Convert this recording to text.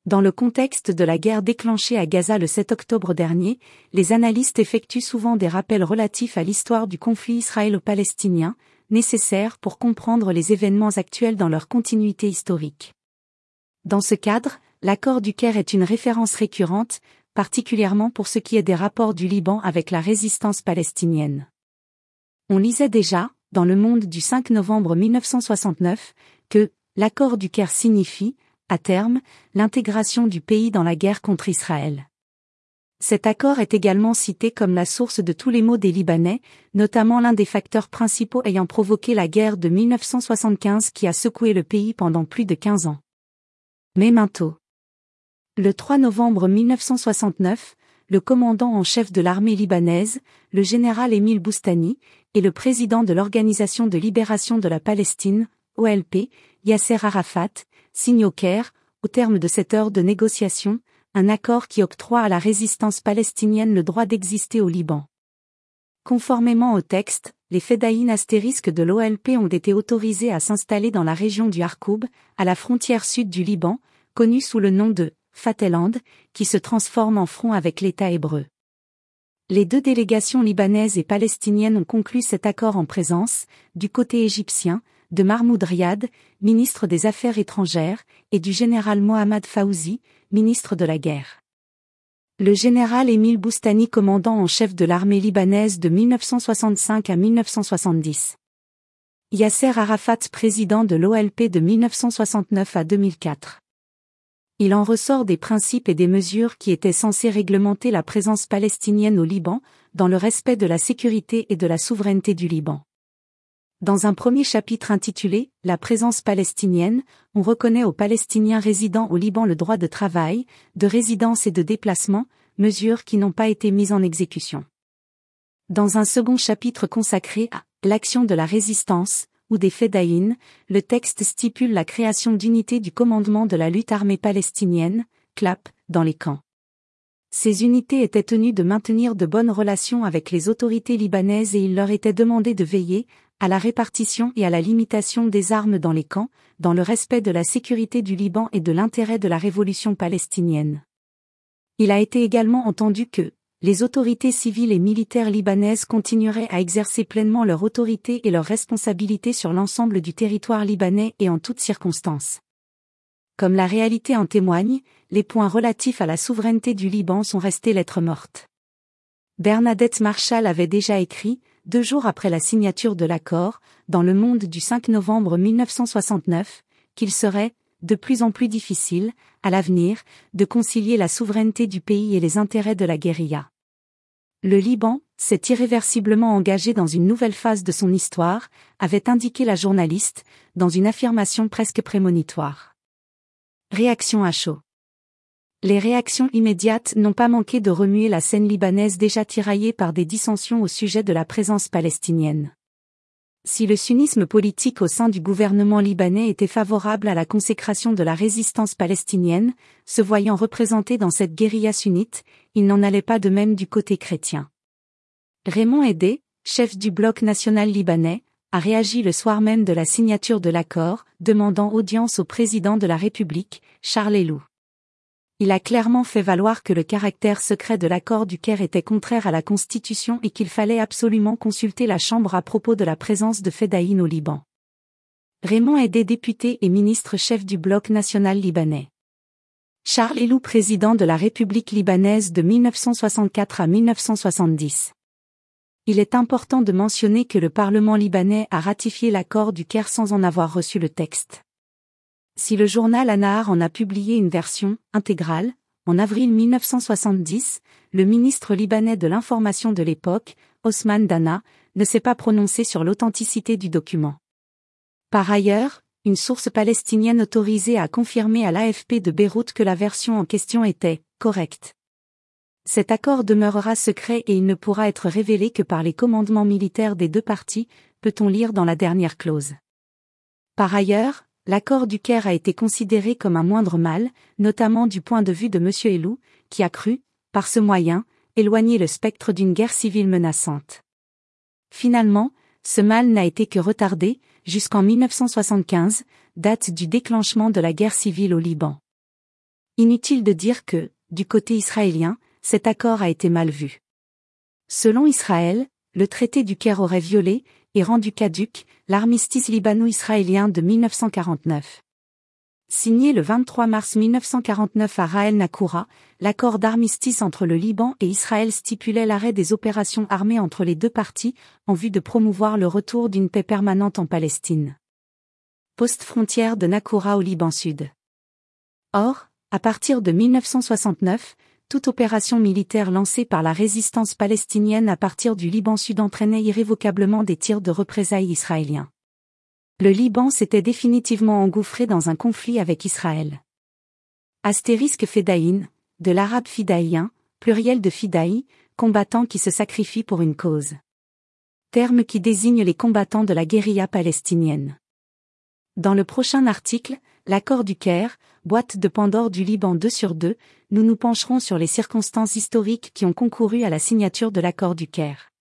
Dans le contexte de la guerre déclenchée à Gaza le 7 octobre dernier, les analystes effectuent souvent des rappels relatifs à l'histoire du conflit israélo-palestinien, nécessaires pour comprendre les événements actuels dans leur continuité historique. Dans ce cadre, l'accord du Caire est une référence récurrente, particulièrement pour ce qui est des rapports du Liban avec la résistance palestinienne. On lisait déjà, dans Le Monde du 5 novembre 1969, que l'accord du Caire signifie, à terme, l'intégration du pays dans la guerre contre Israël. Cet accord est également cité comme la source de tous les maux des Libanais, notamment l'un des facteurs principaux ayant provoqué la guerre de 1975 qui a secoué le pays pendant plus de 15 ans. Memento. Le 3 novembre 1969, le commandant en chef de l'armée libanaise, le général Émile Boustani, et le président de l'Organisation de libération de la Palestine, OLP, Yasser Arafat, signent au Caire, au terme de cette heure de négociation, un accord qui octroie à la résistance palestinienne le droit d'exister au Liban. Conformément au texte, les Fedayines astérisques de l'OLP ont été autorisés à s'installer dans la région du Harkoub, à la frontière sud du Liban, connue sous le nom de Fatehland, qui se transforme en front avec l'État hébreu. Les deux délégations libanaises et palestiniennes ont conclu cet accord en présence, du côté égyptien, de Mahmoud Riyad, ministre des Affaires étrangères, et du général Mohammad Fawzi, ministre de la guerre. Le général Émile Boustani commandant en chef de l'armée libanaise de 1965 à 1970. Yasser Arafat président de l'OLP de 1969 à 2004. Il en ressort des principes et des mesures qui étaient censés réglementer la présence palestinienne au Liban, dans le respect de la sécurité et de la souveraineté du Liban. Dans un premier chapitre intitulé « La présence palestinienne », on reconnaît aux Palestiniens résidant au Liban le droit de travail, de résidence et de déplacement, mesures qui n'ont pas été mises en exécution. Dans un second chapitre consacré à « L'action de la résistance », ou des Fedayines, le texte stipule la création d'unités du commandement de la lutte armée palestinienne, CLAP, dans les camps. Ces unités étaient tenues de maintenir de bonnes relations avec les autorités libanaises et il leur était demandé de veiller à la répartition et à la limitation des armes dans les camps, dans le respect de la sécurité du Liban et de l'intérêt de la révolution palestinienne. Il a été également entendu que les autorités civiles et militaires libanaises continueraient à exercer pleinement leur autorité et leurs responsabilités sur l'ensemble du territoire libanais et en toutes circonstances. Comme la réalité en témoigne, les points relatifs à la souveraineté du Liban sont restés lettre morte. Bernadette Marshall avait déjà écrit, 2 jours après la signature de l'accord, dans Le Monde du 5 novembre 1969, qu'il serait de plus en plus difficile, à l'avenir, de concilier la souveraineté du pays et les intérêts de la guérilla. Le Liban s'est irréversiblement engagé dans une nouvelle phase de son histoire, avait indiqué la journaliste, dans une affirmation presque prémonitoire. Réaction à chaud. Les réactions immédiates n'ont pas manqué de remuer la scène libanaise déjà tiraillée par des dissensions au sujet de la présence palestinienne. Si le sunnisme politique au sein du gouvernement libanais était favorable à la consécration de la résistance palestinienne, se voyant représenté dans cette guérilla sunnite, il n'en allait pas de même du côté chrétien. Raymond Aidé, chef du bloc national libanais, a réagi le soir même de la signature de l'accord, demandant audience au président de la République, Charles Helou. Il a clairement fait valoir que le caractère secret de l'accord du Caire était contraire à la Constitution et qu'il fallait absolument consulter la Chambre à propos de la présence de Fedayines au Liban. Raymond Aidé, député et ministre-chef du bloc national libanais. Charles Helou, président de la République libanaise de 1964 à 1970. Il est important de mentionner que le Parlement libanais a ratifié l'accord du Caire sans en avoir reçu le texte. Si le journal An-Nahar en a publié une version intégrale, en avril 1970, le ministre libanais de l'information de l'époque, Osman Dana, ne s'est pas prononcé sur l'authenticité du document. Par ailleurs, une source palestinienne autorisée a confirmé à l'AFP de Beyrouth que la version en question était correcte. Cet accord demeurera secret et il ne pourra être révélé que par les commandements militaires des deux parties, peut-on lire dans la dernière clause. Par ailleurs, l'accord du Caire a été considéré comme un moindre mal, notamment du point de vue de M. Helou, qui a cru, par ce moyen, éloigner le spectre d'une guerre civile menaçante. Finalement, ce mal n'a été que retardé, jusqu'en 1975, date du déclenchement de la guerre civile au Liban. Inutile de dire que, du côté israélien, cet accord a été mal vu. Selon Israël, le traité du Caire aurait violé, et rendu caduc, l'armistice libano-israélien de 1949. Signé le 23 mars 1949 à Raël Nakoura, l'accord d'armistice entre le Liban et Israël stipulait l'arrêt des opérations armées entre les deux parties, en vue de promouvoir le retour d'une paix permanente en Palestine. Poste frontière de Nakoura au Liban Sud. Or, à partir de 1969, toute opération militaire lancée par la résistance palestinienne à partir du Liban Sud entraînait irrévocablement des tirs de représailles israéliens. Le Liban s'était définitivement engouffré dans un conflit avec Israël. Astérisque Fedaïn, de l'arabe fidaïen, pluriel de fidaï, combattant qui se sacrifie pour une cause. Terme qui désigne les combattants de la guérilla palestinienne. Dans le prochain article, l'accord du Caire, boîte de Pandore du Liban 2/2, nous nous pencherons sur les circonstances historiques qui ont concouru à la signature de l'accord du Caire.